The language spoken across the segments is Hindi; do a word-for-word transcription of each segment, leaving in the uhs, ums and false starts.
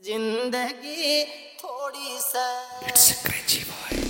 जिंदगी थोड़ी सा। It's a crazy boy.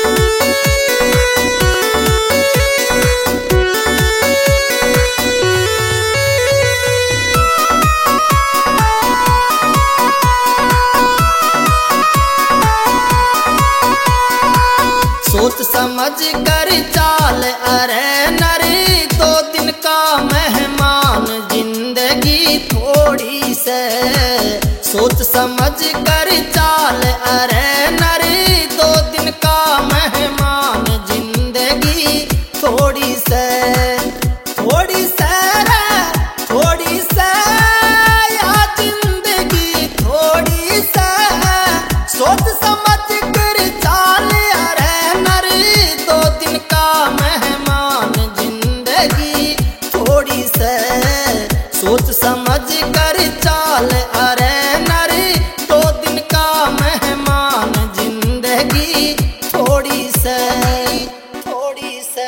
सोच समझ कर चाल अरे नरी, दो दिन का मेहमान जिंदगी थोड़ी से। सोच समझ कर चाल अरे नरी, दो दिन का मेहमान जिंदगी थोड़ी से। थोड़ी से रे थोड़ी से या जिंदगी थोड़ी से। सोच समझ कर चाल अरे नरी, दो दिन का मेहमान जिंदगी थोड़ी से। सोच समझ कर चाल अरे नरी, दो दिन का मेहमान जिंदगी थोड़ी से। थोड़ी से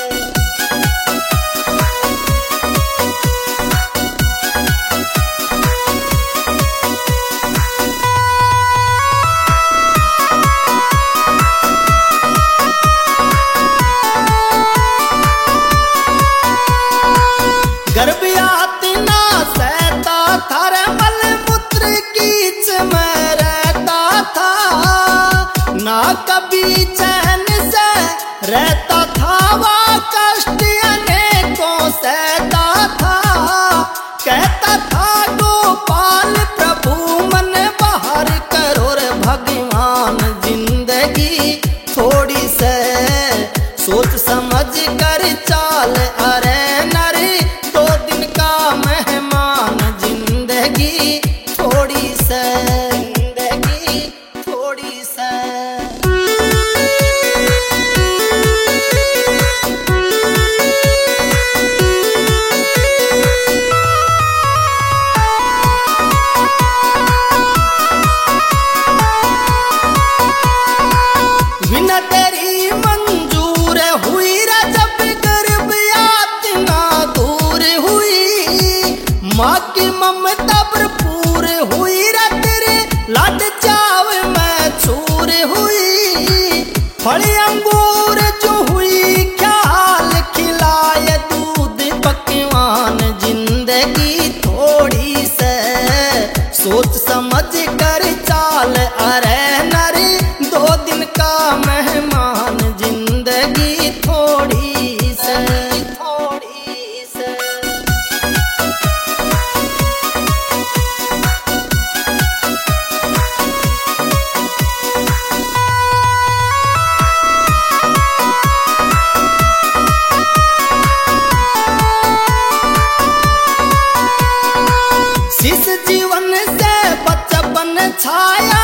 गर्भयाति ना सहता था रे, मलमूत्र कीच में रहता था। ना कभी चैन से रहता था, वह कष्ट अनेकों सहता था। कहता था गोपाल प्रभु मन बाहर करो रे भगवान जिंदगी थोड़ी से। सोच समझ कर चाल अरे नरी, दो दिन का मेहमान जिंदगी थोड़ी से। जिंदगी थोड़ी से बिना तेरी मंजूर हुई रे, जब गर्भयाति ना दूर हुई। माँ की ममता भरपूर हुई रे, तेरे लाड चाव में चूर हुई। फल अंगूर जो हुई ख्याल खिलाए, दूध पकवान जिंदगी थोड़ी से। सोच समझ कर चाल अरे नरी, दो दिन का मेहमान जिंदगी थोड़ी से। थोड़ी से शिष्य जीवन से बचपन छाया,